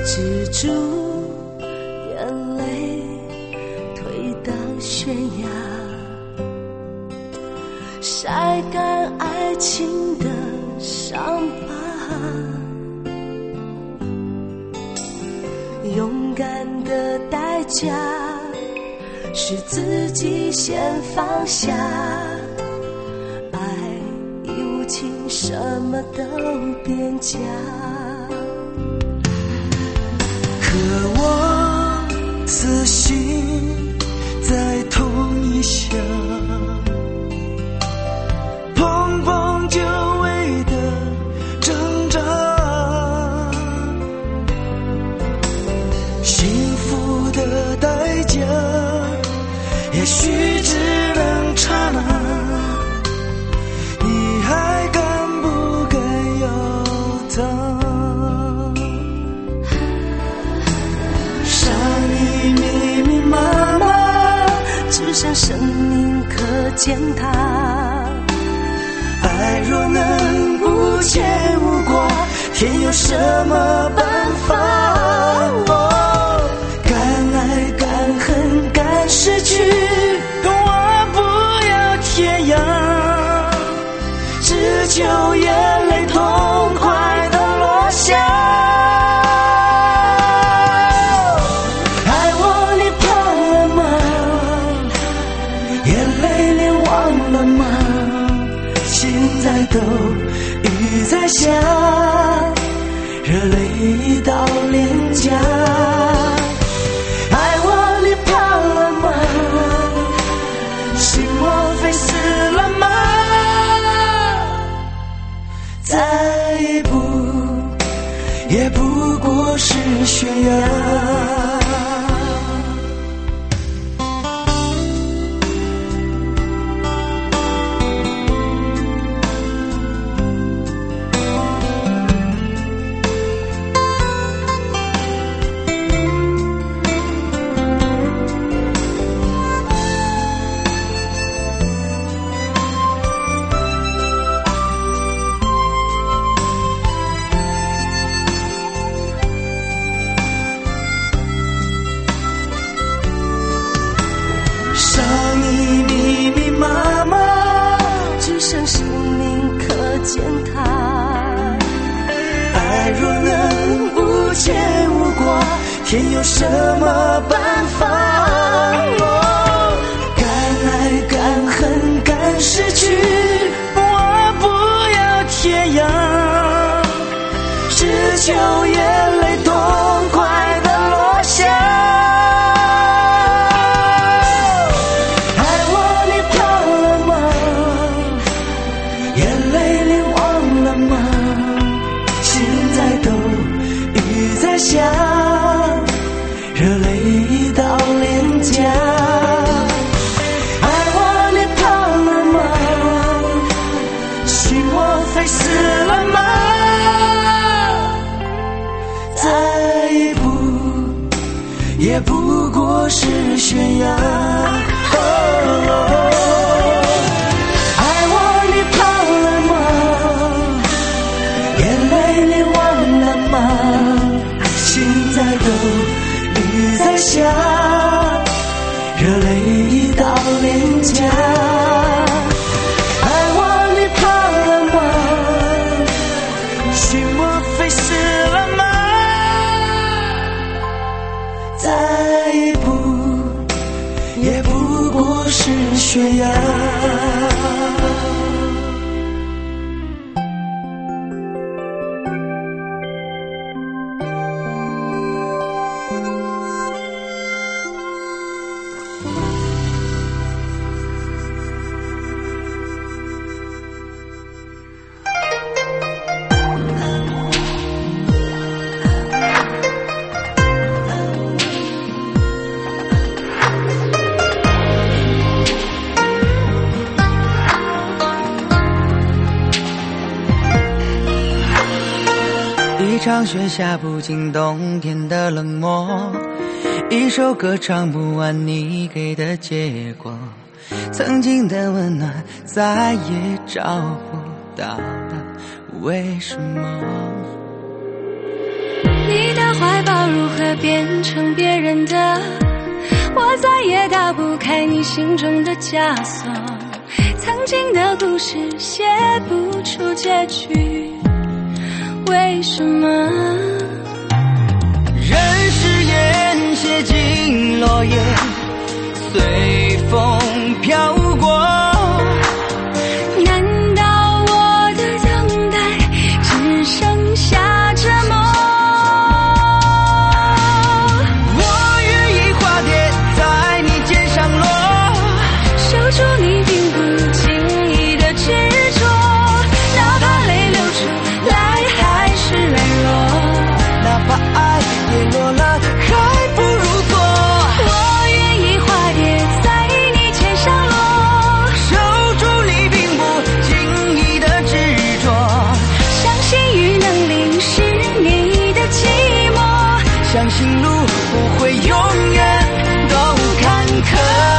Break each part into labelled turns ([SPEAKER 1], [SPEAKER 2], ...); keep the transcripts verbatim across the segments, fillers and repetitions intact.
[SPEAKER 1] 止住眼泪，推到悬崖，晒干爱情的伤疤。勇敢的代价是自己先放下，爱已无情，什么都变假。
[SPEAKER 2] 可我死心在同一乡，碰碰久违的挣扎，幸福的代价也许只能刹那，你还敢不敢要它？
[SPEAKER 1] 伤你密密麻麻，只剩生命可践踏。
[SPEAKER 2] 爱若能无牵无挂，天有什么办法？哦，敢爱敢恨敢失去，我不要天涯，只求眼泪痛快地落下。爱我你怕了吗？眼泪脸忘了吗？现在都雨在下，热泪已到脸颊。爱我你怕了吗？心莫非死了吗？再一步也不过是悬崖。伤你密密麻麻，
[SPEAKER 1] 只剩生命可践踏。
[SPEAKER 2] 爱若能无牵无挂，天有什么办法？哦，敢爱敢恨敢失去，我不要天涯，只求眼泪痛快地落下。下，热泪已到脸颊。爱我你怕了吗？心莫非死了吗？再一步也不过是悬崖。哦，爱我你怕了吗？眼泪你忘了吗？现在都雨在下，热泪已到脸颊。爱我你怕了吗？心莫非死了吗？再一步也不过是悬崖。
[SPEAKER 3] 一场雪下不尽冬天的冷漠，一首歌唱不完你给的结果，曾经的温暖再也找不到了，为什么？
[SPEAKER 4] 你的怀抱
[SPEAKER 1] 何变成别人的？我再也打不开你心中的枷锁，曾经的故事写不出结局，为什么？
[SPEAKER 3] 任誓言写进落叶，随风飘过。
[SPEAKER 1] 难道我的等待只剩下折磨？
[SPEAKER 3] 我愿意化蝶在你肩上落，
[SPEAKER 1] 守住你并不经意的执着，哪怕泪流出来还是软弱，
[SPEAKER 3] 哪怕爱跌落了还不如做。
[SPEAKER 1] 我愿意化蝶在你肩上落，
[SPEAKER 3] 守住你并不经意的执着，
[SPEAKER 1] 相信雨能淋湿你的寂寞，
[SPEAKER 3] 相信路不会永远都坎坷。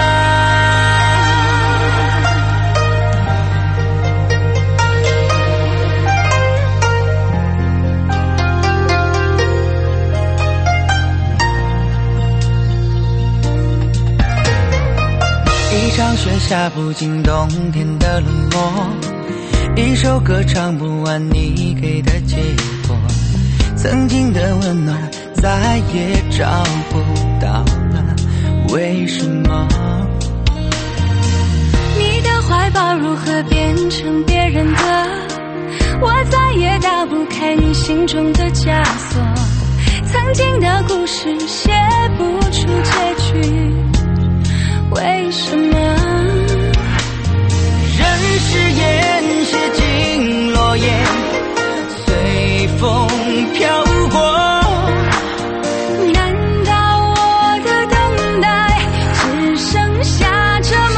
[SPEAKER 3] 一场雪下不尽冬天的冷漠，一首歌唱不完你给的结果，曾经的温暖再也找不到了，为什么？
[SPEAKER 1] 你的怀抱如何变成别人的？我再也打不开你心中的枷锁，曾经的故事写不出结局，为什么？
[SPEAKER 3] 任誓言写进落叶，随风飘过。
[SPEAKER 1] 难道我的等待只剩下折磨？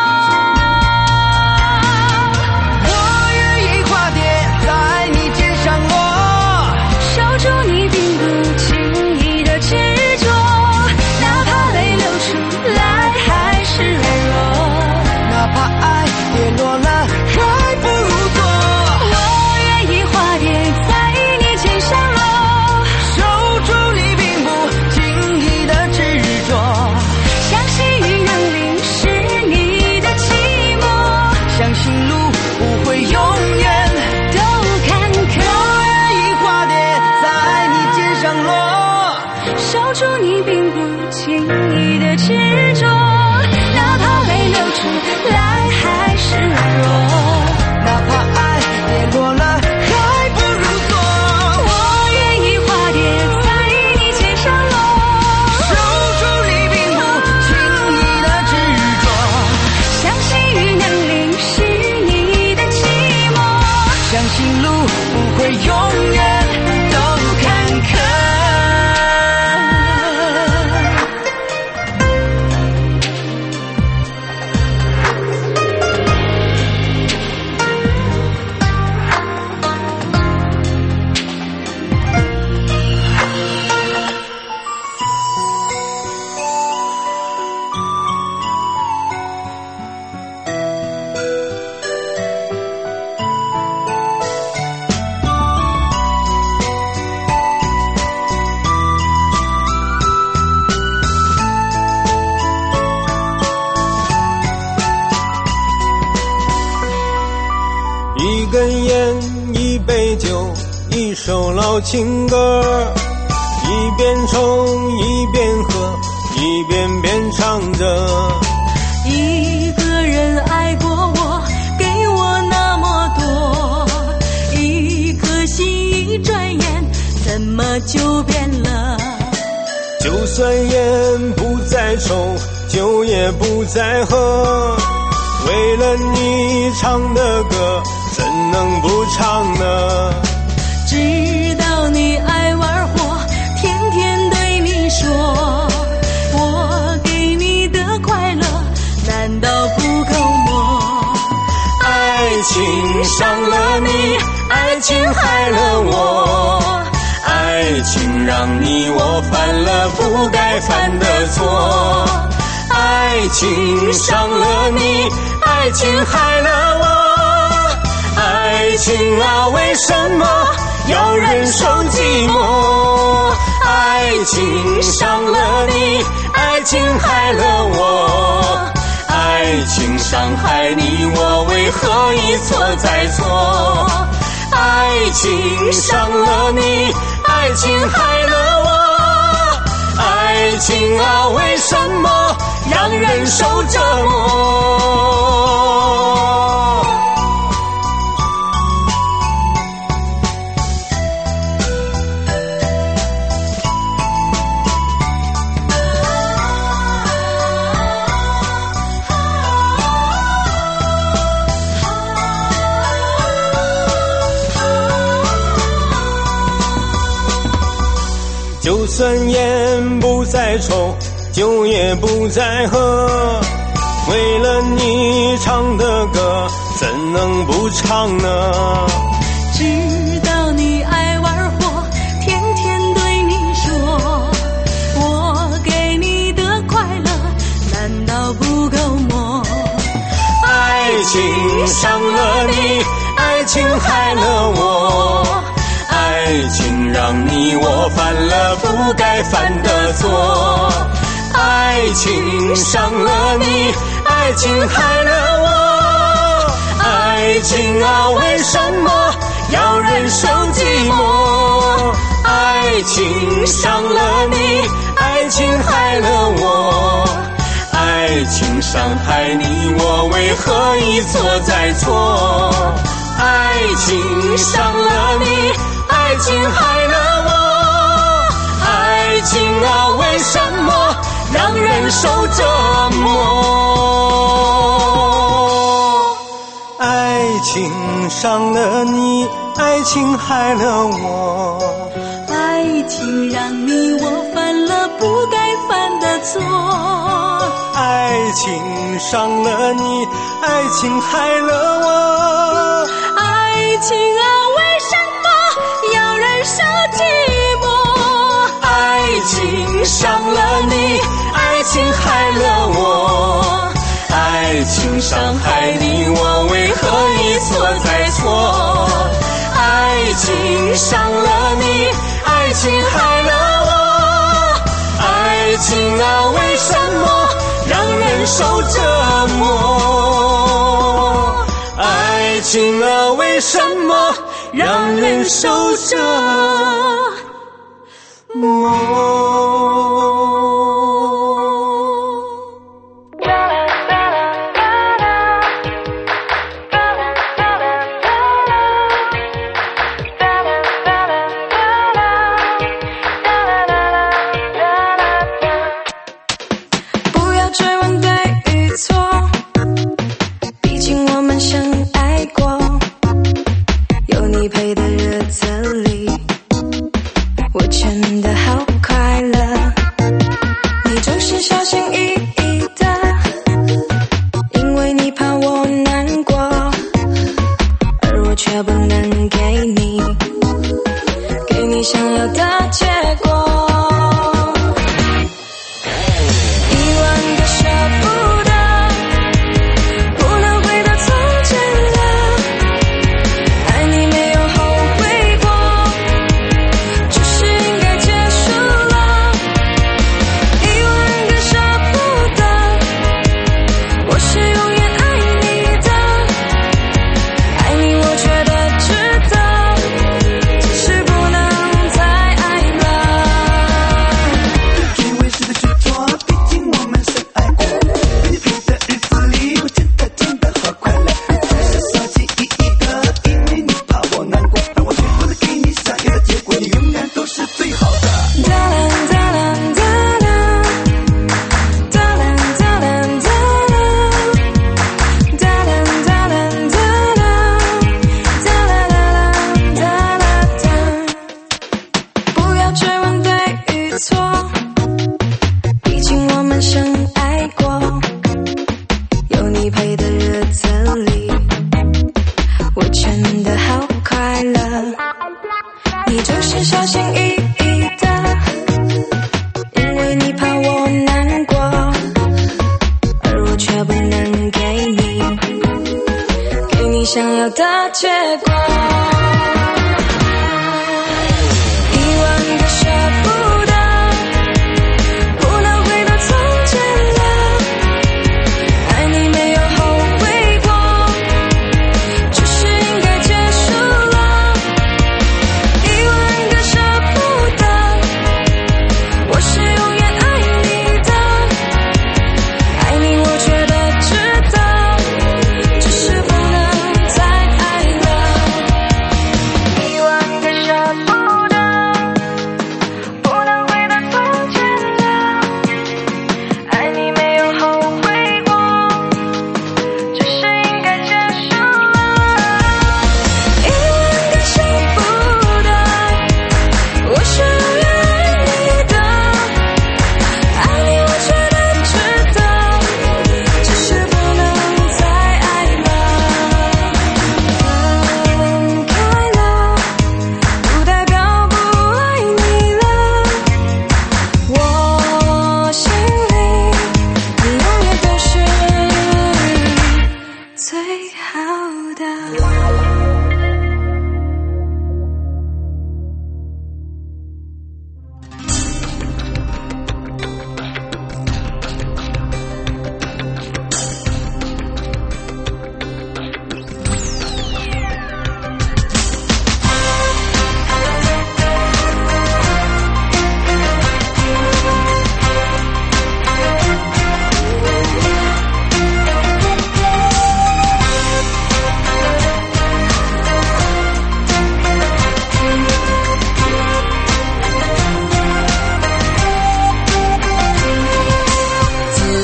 [SPEAKER 3] 我愿意化蝶在你肩上落，
[SPEAKER 1] 守住你并不经意的执着，哪怕泪流出来还是软弱，
[SPEAKER 3] 哪怕爱跌落了还不如做。
[SPEAKER 1] 我愿意化蝶在你肩上落，
[SPEAKER 3] 守住你并不经意的执着，
[SPEAKER 1] 相信雨能淋湿你的寂寞，
[SPEAKER 3] 相信路不会永远
[SPEAKER 1] 都坎坷。
[SPEAKER 3] 我愿意化蝶在你肩上落，
[SPEAKER 1] 守住你并不经意的执着，哪怕泪流出来还是软弱，
[SPEAKER 3] 哪怕爱跌落了还不如做。
[SPEAKER 1] 我愿意化蝶在你肩上落，
[SPEAKER 3] 守住你并不经意的执着，
[SPEAKER 1] 相信雨能淋湿你的寂寞，
[SPEAKER 3] 相信路不会永远都坎坷。
[SPEAKER 4] 一根烟，一杯酒，一首老情歌，一边冲一边喝，一遍遍唱着。
[SPEAKER 1] 一个人爱过我，给我那么多，一颗心一转眼怎么就变了？
[SPEAKER 4] 就算烟不再抽，酒也不再喝，为了你唱的歌怎能不唱呢？
[SPEAKER 1] 知道你爱玩火，天天对你说，我给你的快乐难道不够么？
[SPEAKER 4] 爱情伤了你，爱情害了我，爱情让你我犯了不该犯的错，爱情伤了你，爱情害了我，爱情啊为什么要忍受寂寞？爱害你，我为何一错再错？爱情伤了你，爱情害了我，爱情啊，为什么让人受折磨？就算烟不再抽，酒也不再喝，为了你唱的歌，怎能不唱呢？
[SPEAKER 1] 知道你爱玩火，天天对你说，我给你的快乐难道不够么？
[SPEAKER 4] 爱情伤了你，爱情害了我，爱情让你我犯了不该犯的错，爱情伤了你，爱情害了我，爱情啊，为什么要忍受寂寞？爱情伤了你，爱情害了我，爱情伤害你，我为何一错再错？爱情伤了你，爱情害了我，爱情啊，为什么让人受折磨？爱情伤了你，爱情害了我，
[SPEAKER 1] 爱情让你我犯了不该犯的错，
[SPEAKER 4] 爱情伤了你，爱情害了我，
[SPEAKER 1] 爱情啊，为什么要忍受寂寞？
[SPEAKER 4] 爱情伤了你，爱情害了我，爱情伤害你，我为何一错再错？爱情伤了你，爱情害了我，爱情啊，为什么让人受折磨？爱情啊，为什么让人受折磨？
[SPEAKER 1] 不要追问对与错，毕竟我们相爱过，有你陪的日子里，我真的好快乐。你总是小心翼翼的，因为你怕我难过，而我却不能给你给你想要的结果。想要的结果，遗忘的舍不得，不能回到从前了，爱你没有后悔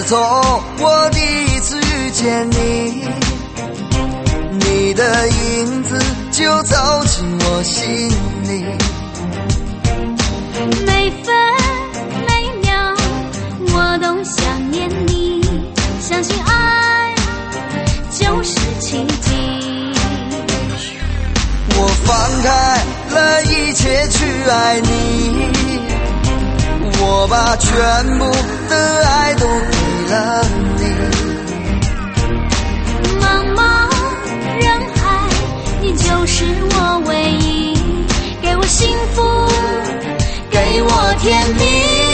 [SPEAKER 2] 从我第一次遇见你，你的影子就走进我心里。
[SPEAKER 1] 每分每秒我都想念你，相信爱就是奇迹。
[SPEAKER 2] 我放开了一切去爱你，我把全部的爱都给了你。
[SPEAKER 1] 茫茫人海，你就是我唯一，给我幸福，给我甜蜜。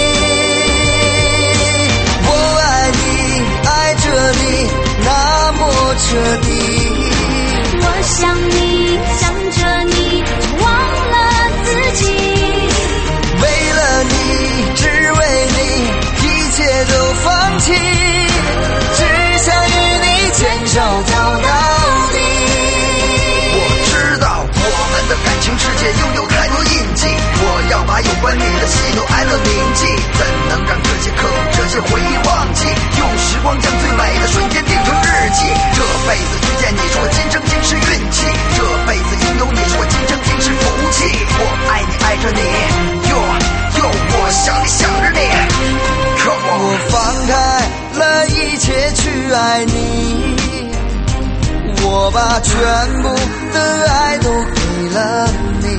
[SPEAKER 2] 我爱你，爱着你，那么彻底。
[SPEAKER 1] 我想你，想着你，却忘了自己。
[SPEAKER 2] 为了你，只为你，一切都放弃，只想与你牵手走到底。
[SPEAKER 5] 我知道我们的感情世界拥有太多印记，我要把有关你的喜怒哀乐铭记，怎能让这些刻骨这些回忆忘记，用时光将最美的瞬间定成日记。这辈子遇见你是我今生今世运气，这辈子拥有你是我今生今世福气。我爱你爱着你，哟哟，我想你想着你。Come on，
[SPEAKER 2] 我放开了一切去爱你，我把全部的爱都给了你。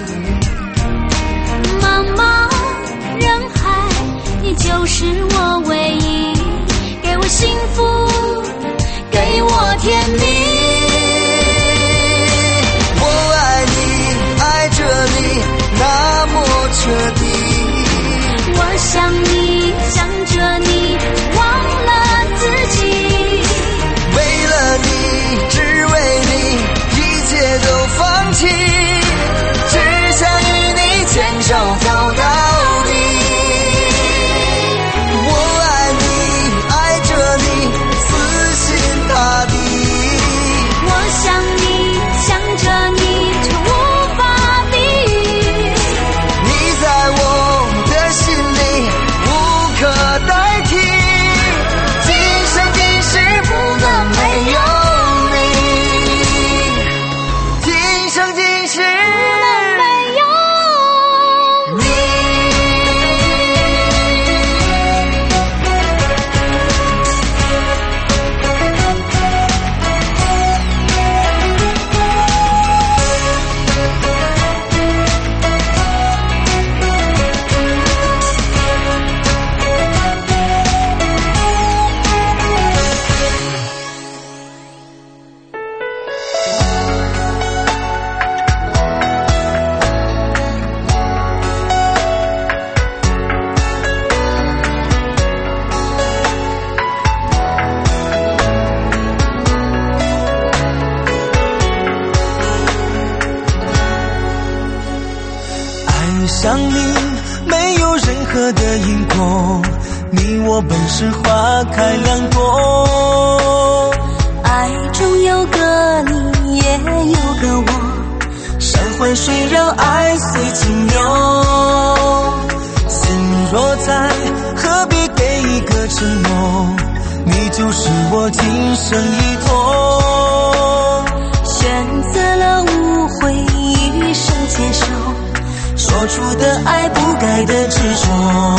[SPEAKER 1] 茫茫人海，你就是我唯一，给我幸福，给我甜蜜。
[SPEAKER 2] 我爱你，爱着你，那么彻底。
[SPEAKER 1] 我想你，想着你，忘了自己。
[SPEAKER 2] 为了你，只为你，一切都放弃，只想与你牵手走到底。我爱你，爱着你，死心塌地。
[SPEAKER 1] 我想你，想着你，却无法比喻。
[SPEAKER 2] 你在我的心里无可代替，今生今世不能没有你，今生今世
[SPEAKER 1] 不能没有
[SPEAKER 2] 你。 爱上你没有任何的因果，你我本是花开两朵。
[SPEAKER 1] 爱中有个你，也有个我，
[SPEAKER 2] 山环水绕，爱随情流。心若在，何必给一个承诺？你就是我今生依托。
[SPEAKER 1] 选择了无悔，余生接受，
[SPEAKER 2] 说出的爱不该的执着。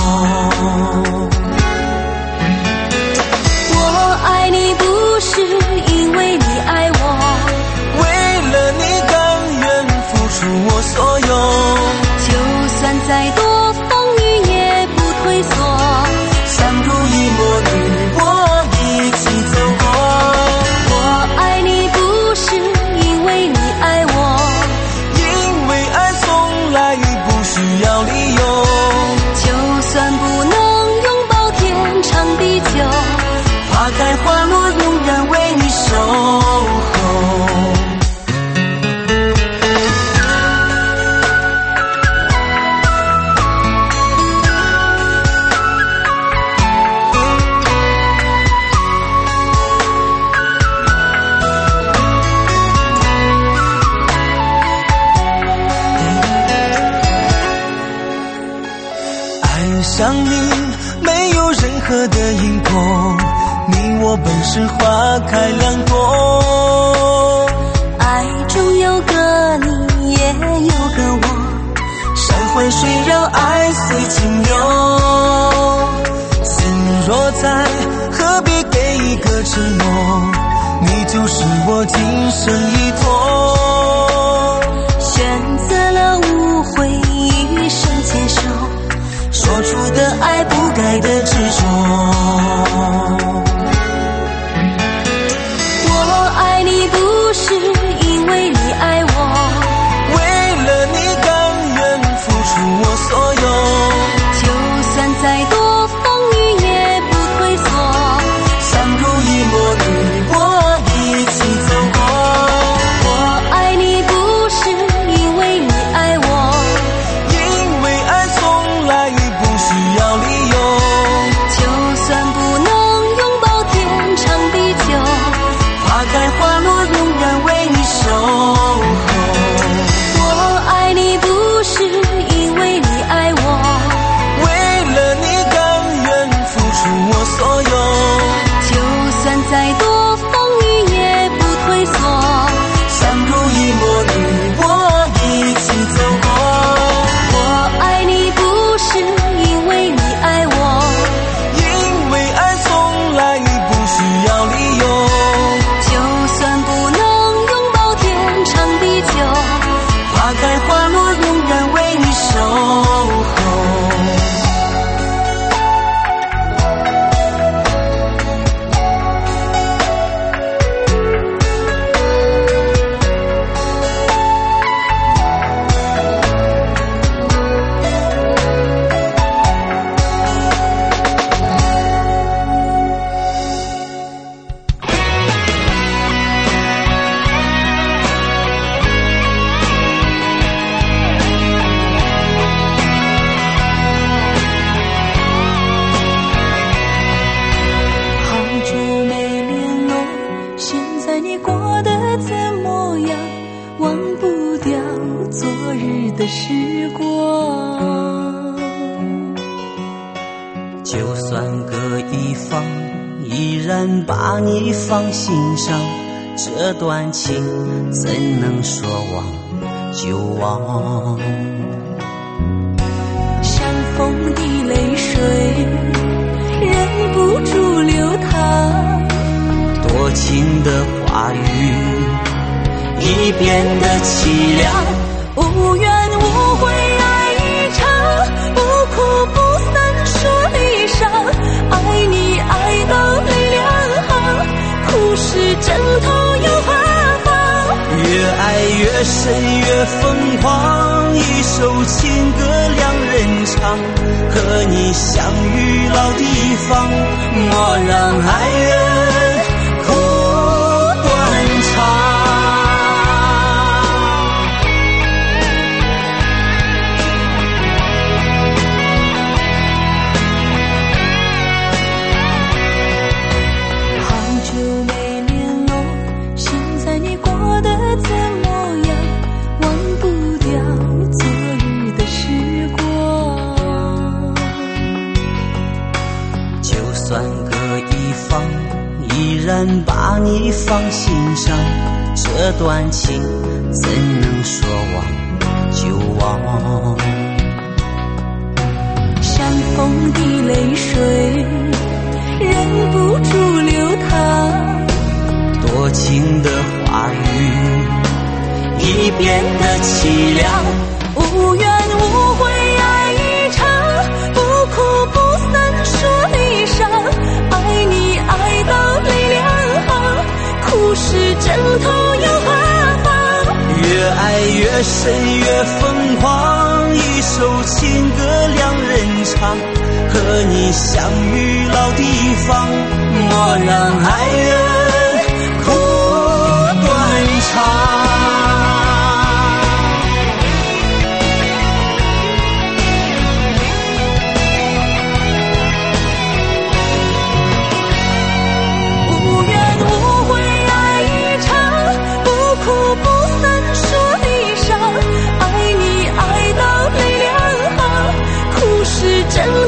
[SPEAKER 1] 我爱你不是因为你爱我，
[SPEAKER 2] 为了你甘愿付出我所有，
[SPEAKER 1] 就算再多风雨也不退缩，
[SPEAKER 2] 相濡以沫与我一起走过。
[SPEAKER 1] 我爱你不是因为你爱我，
[SPEAKER 2] 因为爱从来不需要理由，
[SPEAKER 1] 就算不能拥抱天长地久，
[SPEAKER 2] 花开花落永远为你守候。 爱上你没有任何的因果，你我本是花开两朵。
[SPEAKER 1] 爱中有个你也有个我，
[SPEAKER 2] 山环水绕爱随情流。心若在，何必给一个承诺，你就是我今生依托。
[SPEAKER 1] 选择了无悔，一生接受，
[SPEAKER 2] 说出的爱不该的执着。
[SPEAKER 1] 我爱你不是因为你爱我，
[SPEAKER 2] 为了你甘愿付出我所有，
[SPEAKER 1] 就算再多风雨也不退缩，
[SPEAKER 2] 相濡以沫你我一起走过。
[SPEAKER 1] 我爱你不是因为你爱我，
[SPEAKER 2] 因为爱从来不需要理由，
[SPEAKER 1] 就算不能拥抱天长地久，
[SPEAKER 2] 花开花落永远为你守候。
[SPEAKER 1] 我爱你不是因为你爱我，
[SPEAKER 2] 为了你甘愿付出我所有，
[SPEAKER 1] 就算再多风雨也不退缩，
[SPEAKER 2] 相濡以沫你我一起走过。
[SPEAKER 1] 我爱你不是因为你爱我，
[SPEAKER 2] 因为爱从来不需要理由，
[SPEAKER 1] 就算不能拥抱天长地久，
[SPEAKER 2] 花开花落永远为你守候。
[SPEAKER 1] 好久没联络，现在你过得怎么样？忘不掉昨日的时光。
[SPEAKER 3] 就算隔一方，依然把你放心上，这段情怎能说忘就忘？
[SPEAKER 1] 像风的泪水，忍不住流淌，
[SPEAKER 3] 多情的话语已变得凄凉，
[SPEAKER 1] 无怨无悔爱一场，不哭不散说离殇，爱你爱到泪两行，哭是枕头又花放，
[SPEAKER 3] 越爱越深越疯狂，一首情歌两人唱，和你相遇老地方，莫让爱人哭断肠。
[SPEAKER 1] 好久没联络，现在你过得怎么样？忘不掉昨日的时光。
[SPEAKER 3] 就算隔一方，依然把你放心上，这段情怎能说忘就忘？
[SPEAKER 1] 像风的泪水，忍不住流淌，
[SPEAKER 3] 多情的话语已变得凄凉，
[SPEAKER 1] 无怨无悔爱一场，不哭不散说离殇，爱你爱到泪两行，哭是枕头又花放，
[SPEAKER 3] 越爱越深越疯狂，一首情歌两人唱，和你相遇老地方，莫让爱人哭断肠。
[SPEAKER 1] 无怨无悔爱一场，不哭不散说离殇，爱你爱到泪两行，哭是枕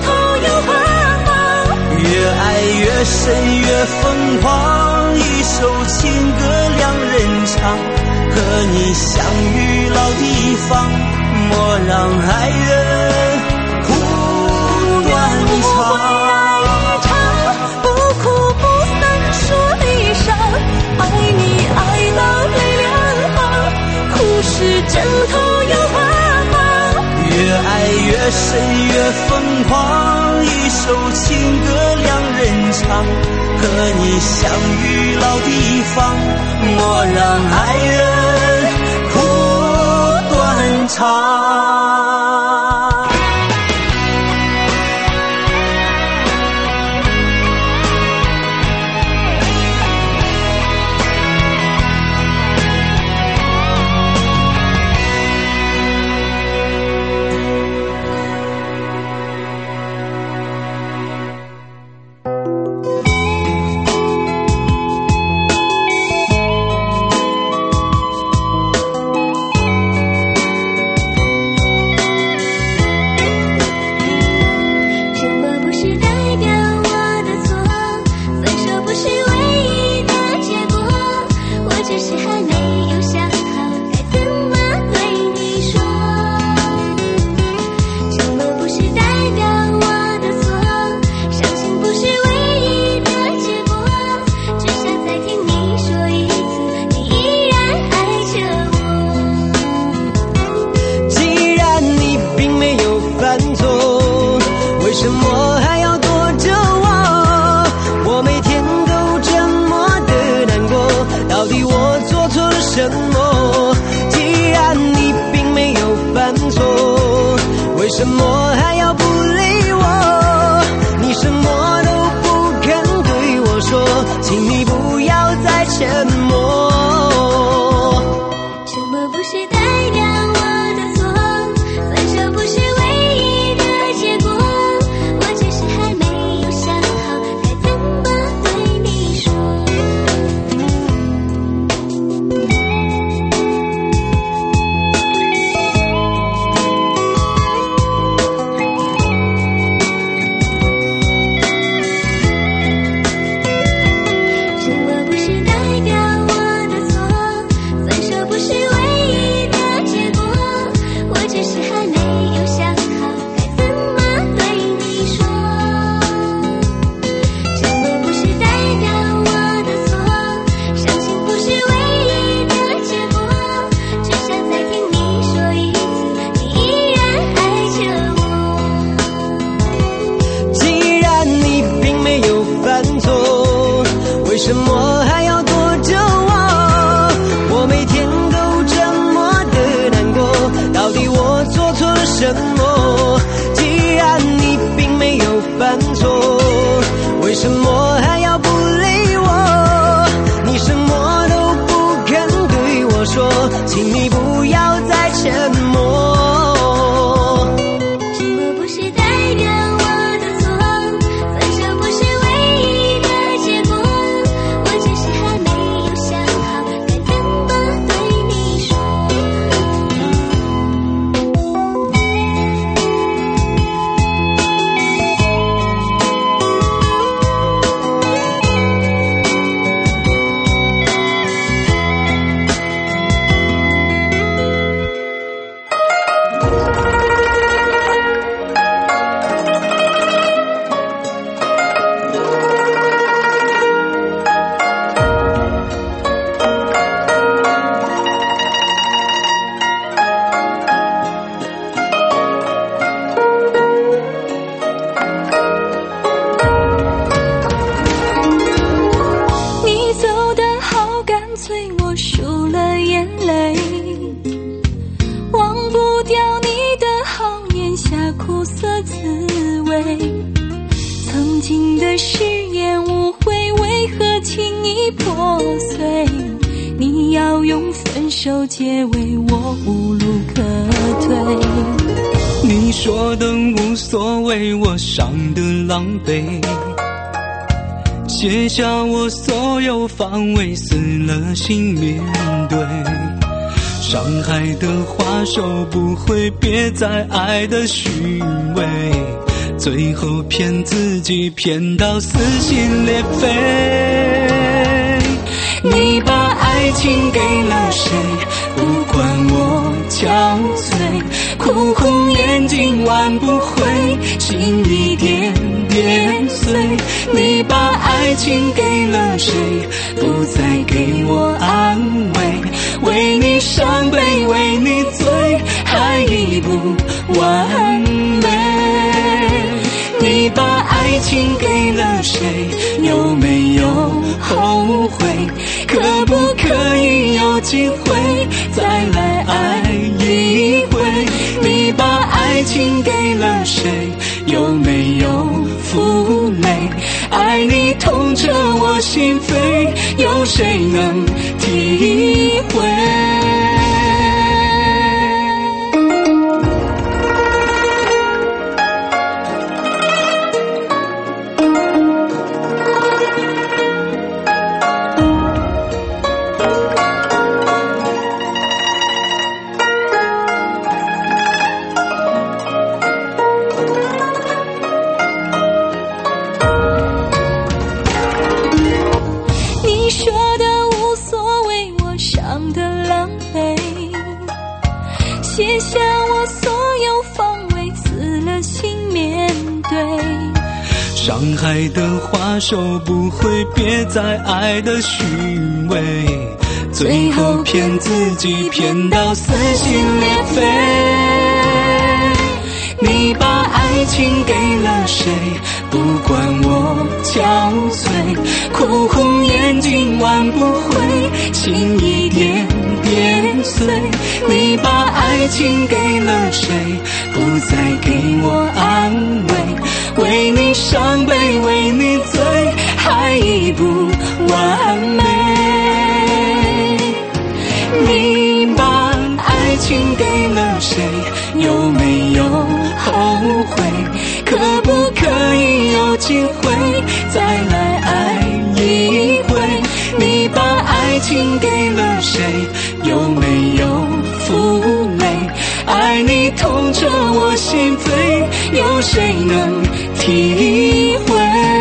[SPEAKER 2] 越深越疯狂，一首情歌两人唱，和你相遇老地方，莫让爱人苦断肠。
[SPEAKER 1] 不哭不散说离殇，爱你爱到泪两行，苦是枕头又花房。
[SPEAKER 2] 越爱越深越疯狂，一首情歌两人唱，和你相遇老地方，莫让爱人苦断肠。 什么还要不理我？你什么都不肯对我说，请你不要再沉默。
[SPEAKER 1] 沉默不是代表我的错，分手不是唯一的结果，我只是还没有想好该怎么对你说。
[SPEAKER 2] 什么还要躲着我？我每天都这么的难过，到底我做错了什么？既然你并没有犯错，为什么还要不理我？你什么都不肯对我说，请你不要再沉默。
[SPEAKER 1] 手结尾，我无路可退。
[SPEAKER 4] 你说的无所谓，我伤得狼狈，卸下我所有防卫，死了心面对。伤害的花手不会别再爱的虚伪，
[SPEAKER 2] 最后骗自己骗到撕心裂肺。你把爱情给了谁？不管我憔悴，哭红眼睛挽不回，心一点点碎。你把爱情给了谁？不再给我安慰，为你伤悲，为你醉，还已不完美。你把爱情给了谁？有没有后悔？可不可以有机会再来爱一回？你把爱情给了谁？有没有负累？爱你痛彻我心扉，有谁能体会？
[SPEAKER 1] 卸下我所有防卫，死了心面对。
[SPEAKER 2] 伤害的花手不会别在爱的虚伪，最后骗自己骗到撕心裂肺。你把爱情给了谁？不管我憔悴，哭红眼睛挽不回，心一点点碎。你把爱情给了谁？不再给我安慰，为你伤悲，为你醉，还已不完美。你把爱情给了谁？有没有后悔？可不可以有机会再来爱一回？你把爱情给了谁？有没有负累？爱你痛彻我心扉，有谁能体会？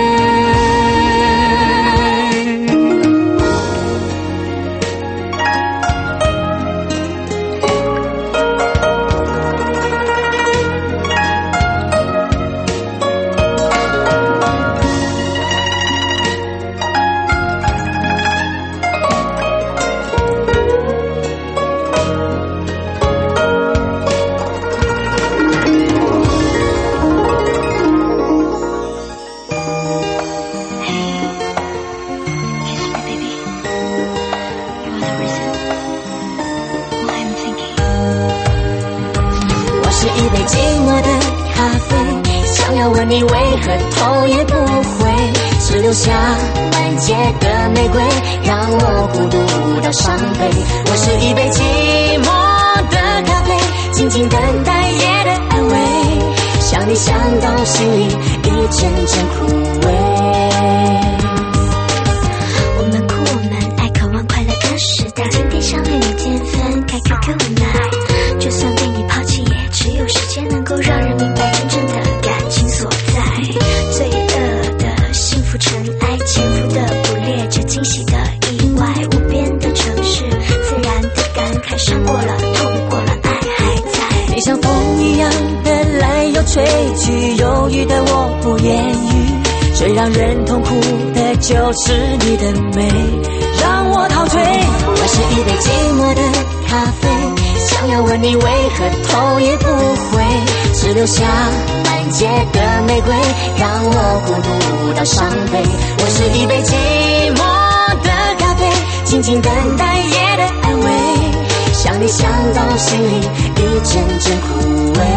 [SPEAKER 1] 你为何头也不回，只留下满街的玫瑰，让我孤独到伤悲。我是一杯寂寞的咖啡，静静等待夜的安慰，想你想到心里一阵阵枯萎。我们哭我们爱，渴望快乐的时代，今天相恋明天分开 Q Q 无奈，就算被你抛弃，也只有时间能够让人明白真正的感情所在。罪恶的幸福尘埃，潜伏的不烈，这惊喜的意外，无边的城市，自然的感慨，伤过了，痛过了，爱还在。你像风一样的来又吹去，忧郁的我不言语，最让人痛苦的就是你的美，让我陶醉。我是一杯寂寞的咖啡，想要问你为何头也不回，只留下满街的玫瑰，让我孤独到伤悲。我是一杯寂寞的咖啡，静静等待夜的安慰，想你想到心里一阵阵枯萎。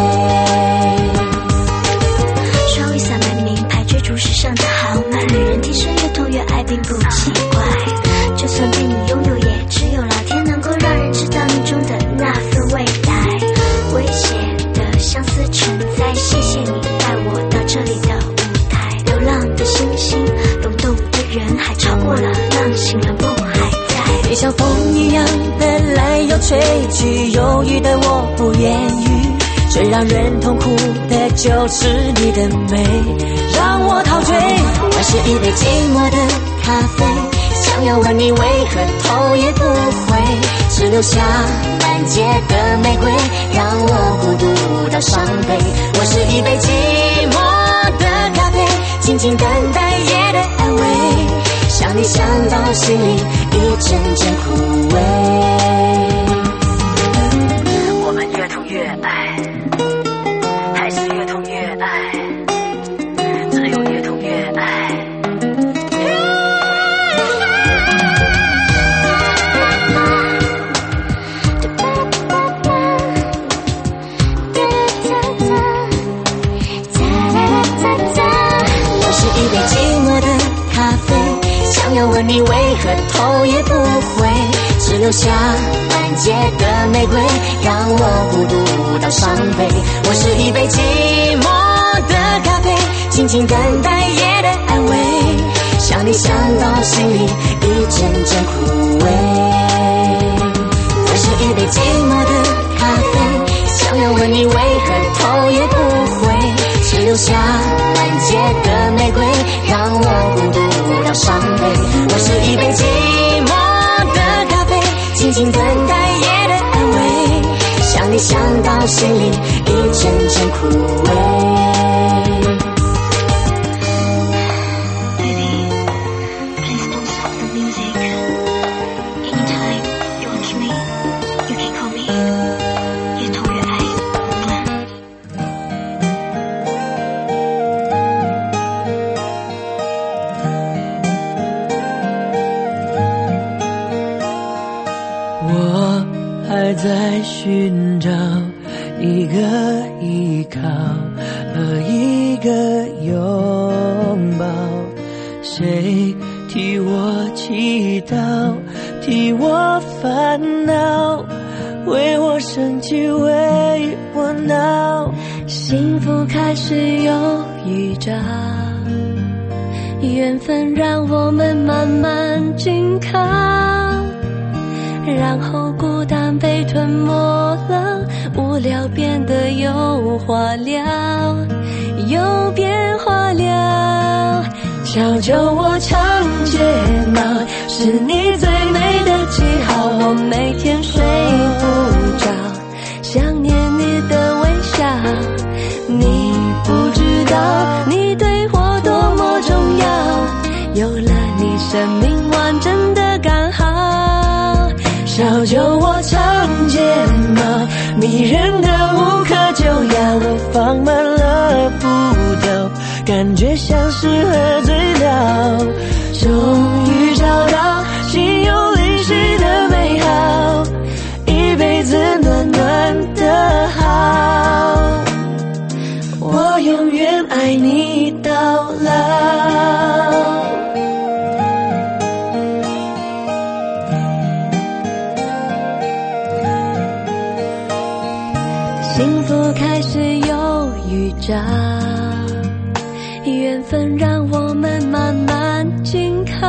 [SPEAKER 1] 稍微洒满名牌，追逐时尚的豪迈，女人天生越痛越爱并不奇怪，就算被你拥有，也只有老天能够让人知道你中的那份未来。危险的相思成灾，谢谢你带我到这里的舞台，流浪的星星，涌动的人海，超过了浪醒了梦还在。你像风一样的来又吹去，忧郁的我不言语， 最让人痛苦的就是你的美，让我陶醉。我是一杯寂寞的咖啡，想要问你为何头也不回，只留下满街的玫瑰，让我孤独到伤悲。我是一杯寂寞的咖啡，静静等待夜的安慰，想你想到心里一阵阵枯萎。我们越痛越爱，还是越痛越爱，只有越痛越爱。我是一杯寂寞的咖啡，想要问你为何头也不回，只留下满街的玫瑰，让我孤独到伤悲。我是一杯寂寞的咖啡，静静等待夜的安慰，想你想到心里一阵阵枯萎。我是一杯寂寞的咖啡，想要问你为何头也不回，只留下满街的玫瑰，让我孤独到伤悲。我是一杯寂寞的咖啡，静静等待夜的安慰，想你想到心里一阵阵枯萎。
[SPEAKER 2] 在寻找一个依靠和一个拥抱，谁替我祈祷，替我烦恼，为我生气，为我闹。
[SPEAKER 1] 幸福开始有预兆，缘分让我们慢慢紧靠，然后孤单被吞没了，无聊变得有话聊，有变化了。
[SPEAKER 2] 小酒窝长睫毛是你最美的记号，
[SPEAKER 1] 我每天睡不着，想念你的微笑。你不知道你对我多么重要，有了你生命完整的刚好。
[SPEAKER 2] 小酒窝长睫毛迷人的无可救药，我放慢了步调，感觉像是喝醉了，终于找到心有灵犀的美好，一辈子暖暖的好，我永远爱你到老。
[SPEAKER 1] 幸福开始有预兆，缘分让我们慢慢紧靠，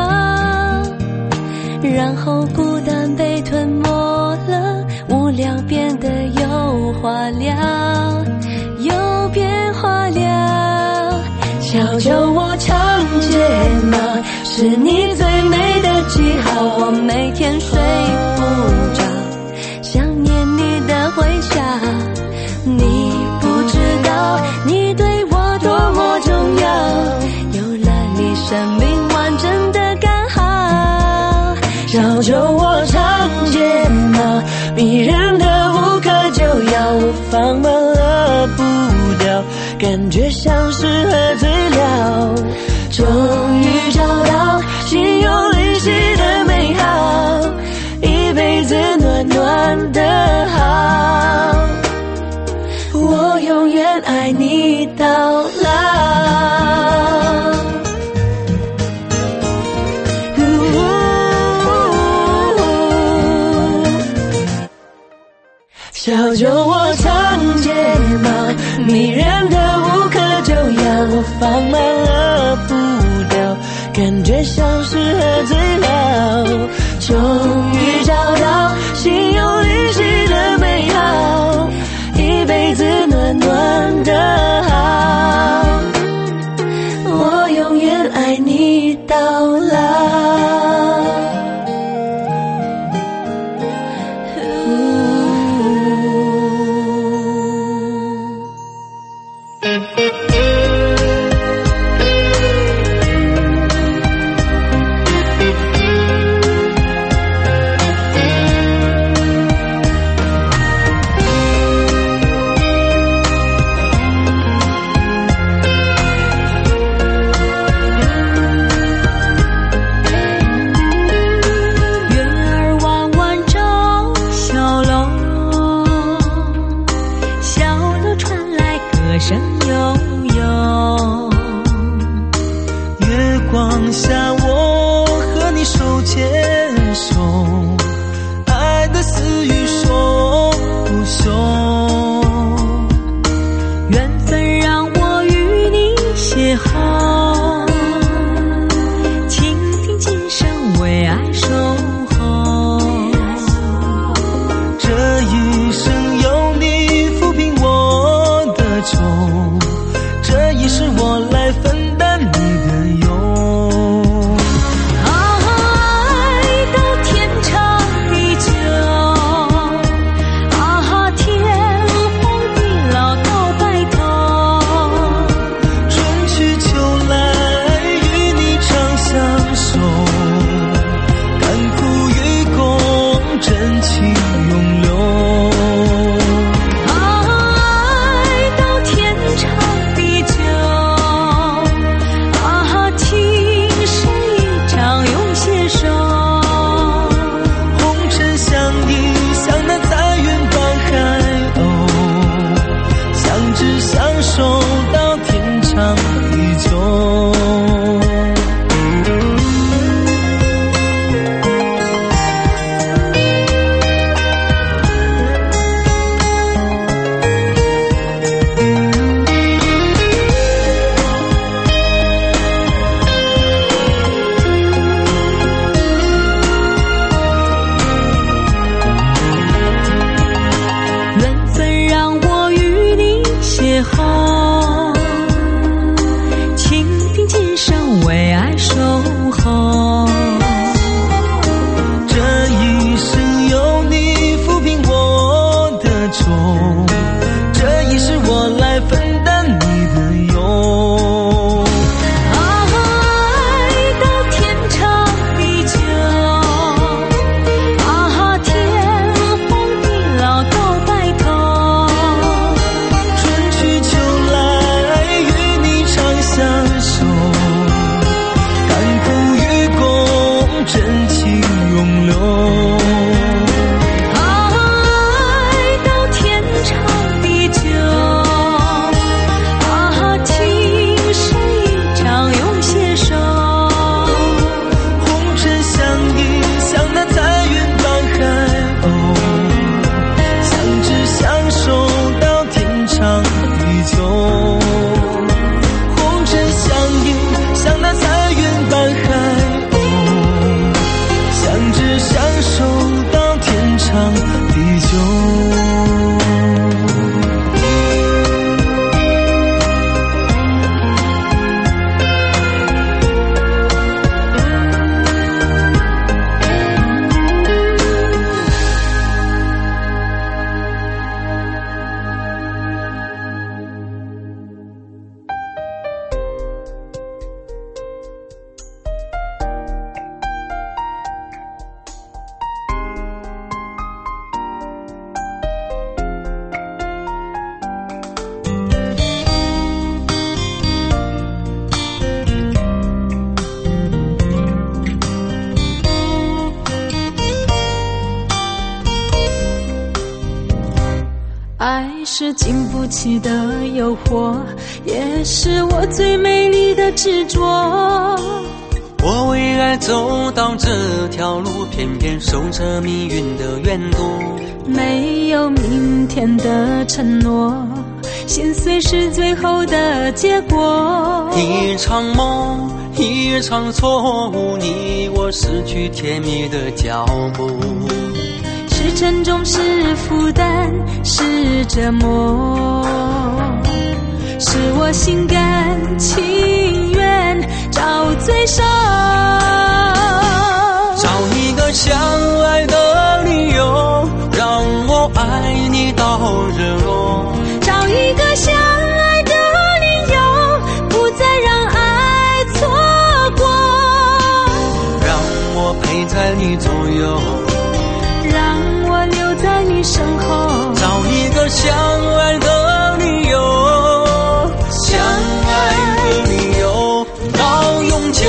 [SPEAKER 1] 然后孤单被吞没了，无聊变得有话聊，有变化了。
[SPEAKER 2] 小酒窝长睫毛是你最美的记号，
[SPEAKER 1] 我每天睡不着，想念你的微笑。你不知道你对我多么重要，有了你生命完整的刚好。
[SPEAKER 2] 小酒窝长睫毛迷人的无可救药，我放慢了步调，感觉像是喝醉了，终于找到心有灵犀的美好，一辈子暖暖的好，我永远爱你到老。小酒窝长睫毛迷人的无可救药，我放慢了步调，感觉像是喝醉了，终于找到心有灵犀的美好，一辈子暖下我和你手牵手，爱的私语说不休。
[SPEAKER 1] 缘分让我与你邂逅，倾听今生为爱守候。
[SPEAKER 2] 这一生有你抚平我的愁，这一世我来分担你的忧。
[SPEAKER 1] 爱到天长地久，啊，天荒地老到白头。
[SPEAKER 2] 春去秋来与你长相守，甘苦与共，真情永留。
[SPEAKER 1] 爱到天长地久，啊，情是一场永携手。
[SPEAKER 2] 红尘相依，像那彩云伴海鸥，相知相守到天长地久。
[SPEAKER 1] 缘分让我与你邂逅，倾听今生为爱守候。
[SPEAKER 2] 这一生有你抚平我的愁，这一世我来分担你的忧。
[SPEAKER 1] 爱到天长地久，啊，天荒地老到白头。
[SPEAKER 2] 春去秋来与你长相守，甘苦与共，真情永留。
[SPEAKER 1] 爱到天长地久，啊，情是一场永携手。
[SPEAKER 2] 红尘相依，像那彩云伴海鸥，相知相守到天长地久。红尘相依，像那彩云伴海鸥，相知相守到天长地久。
[SPEAKER 1] 爱是经不起的诱惑，也是我最美丽的执着。
[SPEAKER 3] 我为爱走到这条路，偏偏守着命运的原度。
[SPEAKER 1] 没有明天的承诺，心碎是最后的结果。
[SPEAKER 3] 一场梦，一场错误，你我失去甜蜜的脚步。
[SPEAKER 1] 是沉重，是负担，是折磨，是我心甘情愿找罪受。
[SPEAKER 3] 找一个相爱的理由，让我爱你到日落。
[SPEAKER 1] 找一个相爱的理由，不再让爱错过。
[SPEAKER 3] 让我陪在你左右，
[SPEAKER 1] 让我留在你身后。
[SPEAKER 3] 找一个相爱的理由，相爱的理由到永久。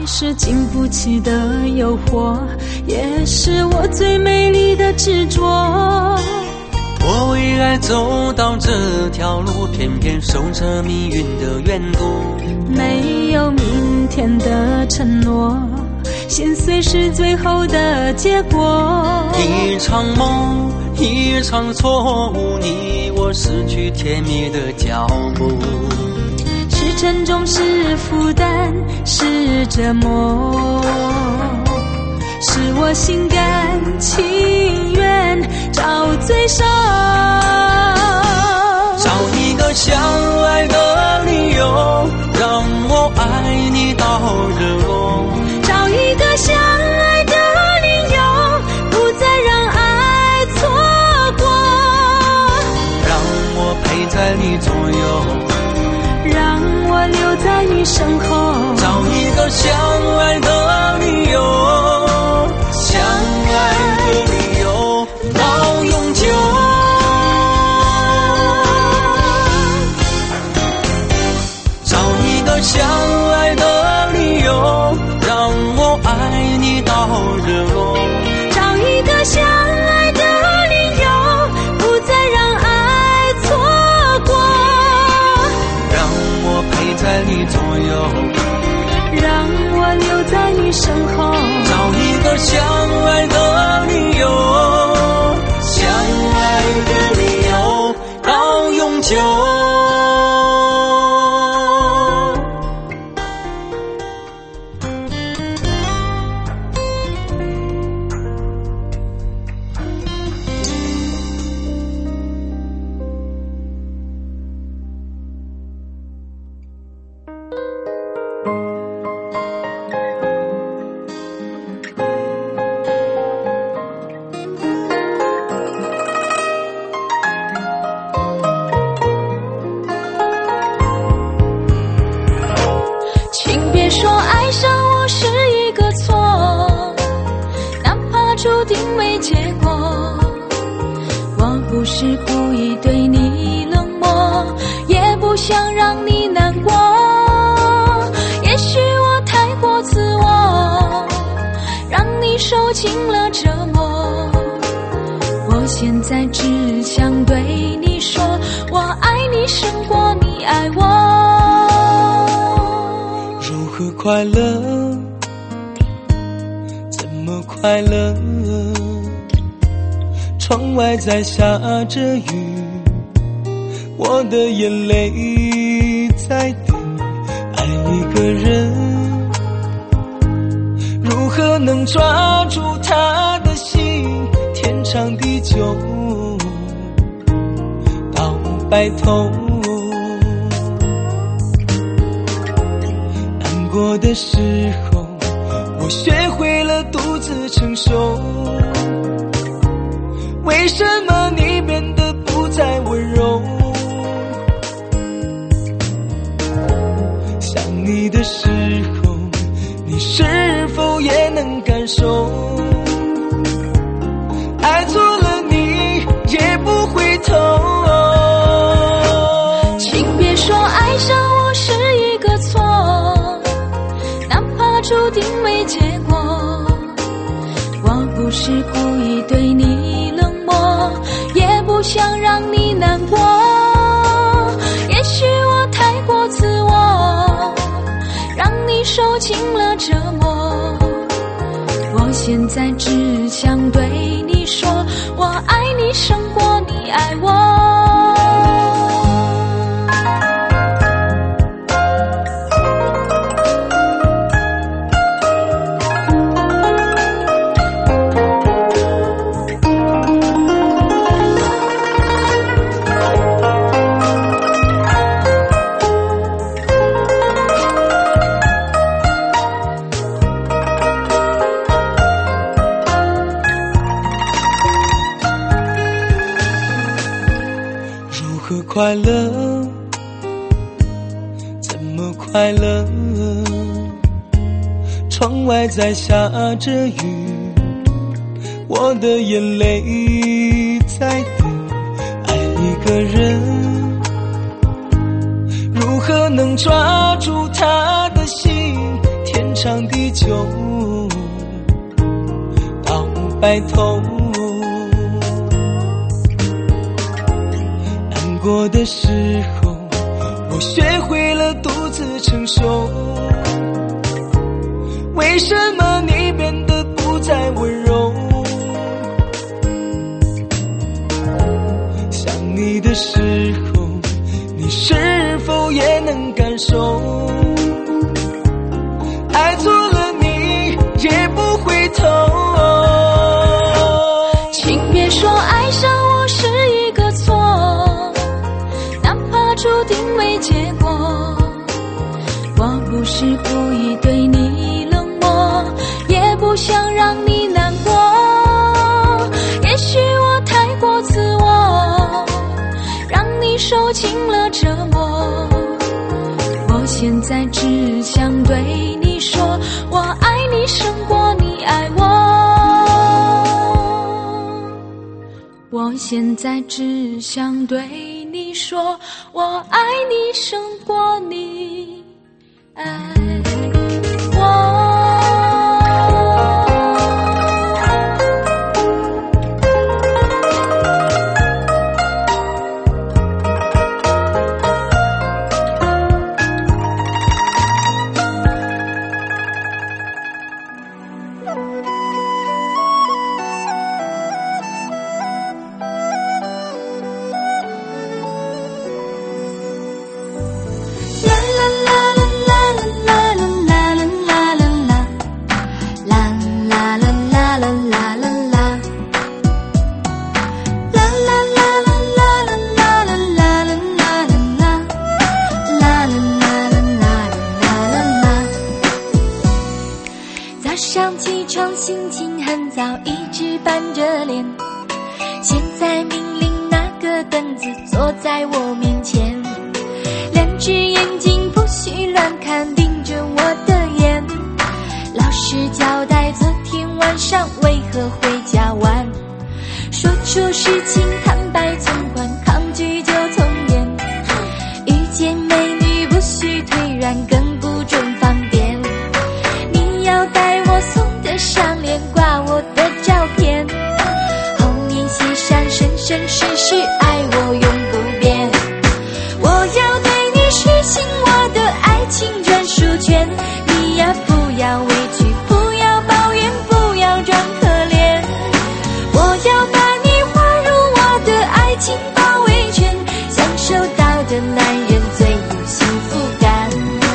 [SPEAKER 1] 是经不起的诱惑，也是我最美丽的执着。
[SPEAKER 3] 我为爱走到这条路，偏偏守着命运的缘故。
[SPEAKER 1] 没有明天的承诺，心碎是最后的结果。
[SPEAKER 3] 一场梦，一场错误，你我失去甜蜜的脚步。
[SPEAKER 1] 是沉重，是负担，是折磨，是我心甘情愿找罪受。
[SPEAKER 3] 找一个相爱的理由，让我爱你到日落。
[SPEAKER 1] 找一个相爱的理由，不再让爱错过。
[SPEAKER 3] 让我陪在你左右，
[SPEAKER 1] 让我留在你身后。
[SPEAKER 3] 找一个相爱的理由，相爱的理由到永久。找一个相爱的理由，让我爱你到日落。
[SPEAKER 1] 找一个相爱的理由，不再让爱错过。
[SPEAKER 3] 让我陪在你左右，
[SPEAKER 1] 让我留在你身后。
[SPEAKER 3] 找一个相爱的理由，相爱的理由到永久。
[SPEAKER 1] 注定没结果，我不是故意对你冷漠，也不想让你难过。也许我太过自我，让你受尽了折磨。我现在只想对你说，我爱你胜过你爱我。
[SPEAKER 3] 如何快乐？怎么快乐？窗外在下着雨，我的眼泪在滴。爱一个人，如何能抓住他的心？天长地久，到白头。难过的时候，我学会了独自承受。为什么你变得不再温柔？想你的时候，你是否也能感受？爱错了你也不回头。
[SPEAKER 1] 请别说爱上我是一个错，哪怕注定没结果。我不是故意对你冷漠，也不想让你难过。也许我太过自我，让你受尽了折磨。我现在只想对你说，我爱你胜过你爱我。
[SPEAKER 3] 快乐？怎么快乐？窗外在下着雨，我的眼泪在滴。爱一个人，如何能抓住他的心？天长地
[SPEAKER 2] 酒到白头。难过的时候，我学会了独自承受。为什么你变得不再温柔？想你的时候，你是否也能感受？爱错了你也不回头。
[SPEAKER 1] 请别说爱上我是一个错，哪怕注定没结果。我不是故意对你冷漠，也不想让你难过。也许我太过自我，让你受尽了折磨。我现在只想对你说，我爱你胜过你爱我。我现在只想对你说，我爱你胜过你爱我。早上起床心情很糟，一直板着脸，现在命令那个凳子坐在我面前，两只眼睛不许乱看，盯着我的眼。老师交代昨天晚上为何回家晚，说出事情坦白从宽，抗拒就从严，遇见美女不许退让，更不准方便。你要带我送的项链，挂我的照片，后面写上生生世世爱我永不变。我要对你实行我的爱情专属权，你呀不要委屈，不要抱怨，不要装可怜。我要把你划入我的爱情包围圈，享受到的男人最有幸福感。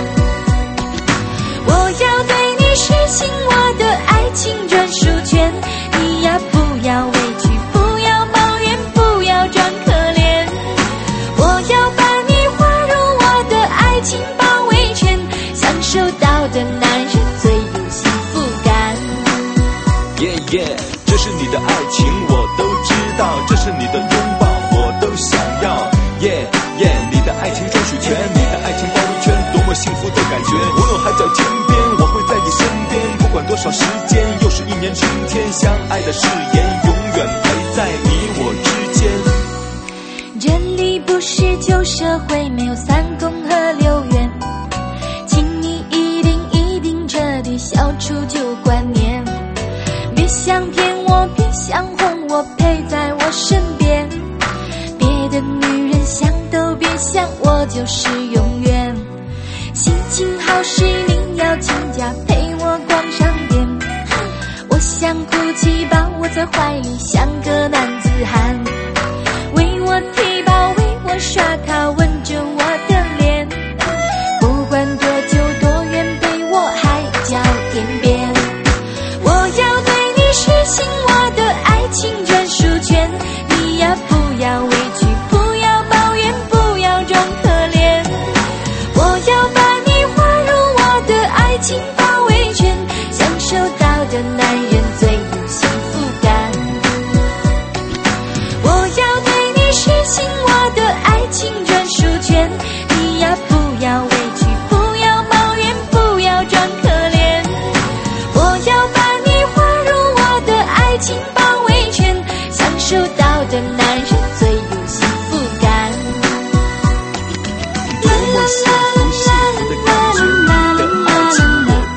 [SPEAKER 1] 我要对你实行我的爱情专属权，你呀不要委屈，不要抱怨，不要装可怜。我要把你划入我的爱情包围圈，享受到的男人最有幸福感。
[SPEAKER 6] 耶耶，这是你的爱情我都知道，这是你的拥抱我都想要。耶耶，你的爱情专属权，你的爱情包围圈，多么幸福的感觉。无论海角天边，我会在你身边，不管多少时间，又是一年春天，相爱的誓言永远陪在你我之间。
[SPEAKER 1] 这里不是旧社会，没有三宫和六院，请你一定一定彻底消除旧观念，别想骗我，别想哄我，陪在我身边。别的女人想都别想，我就是永远。心情好时你要请假陪我逛商店，我想哭泣抱我在怀里像个男子汉，为我提包为我刷卡吻着我的脸，不管多久多远陪我海角天边。我要对你实行我的爱情专属权，你呀不要委屈，不要抱怨，不要装可怜。我要把你划入我的爱情包围圈，享受到的男人最有幸福感。我要对你实行我的爱情专属权，你呀不要委屈，不要抱怨，不要装可怜。我要把你划入我的爱情包围圈，享受到的男人最有幸福感。
[SPEAKER 6] 多么幸福幸福的感觉，你的爱情我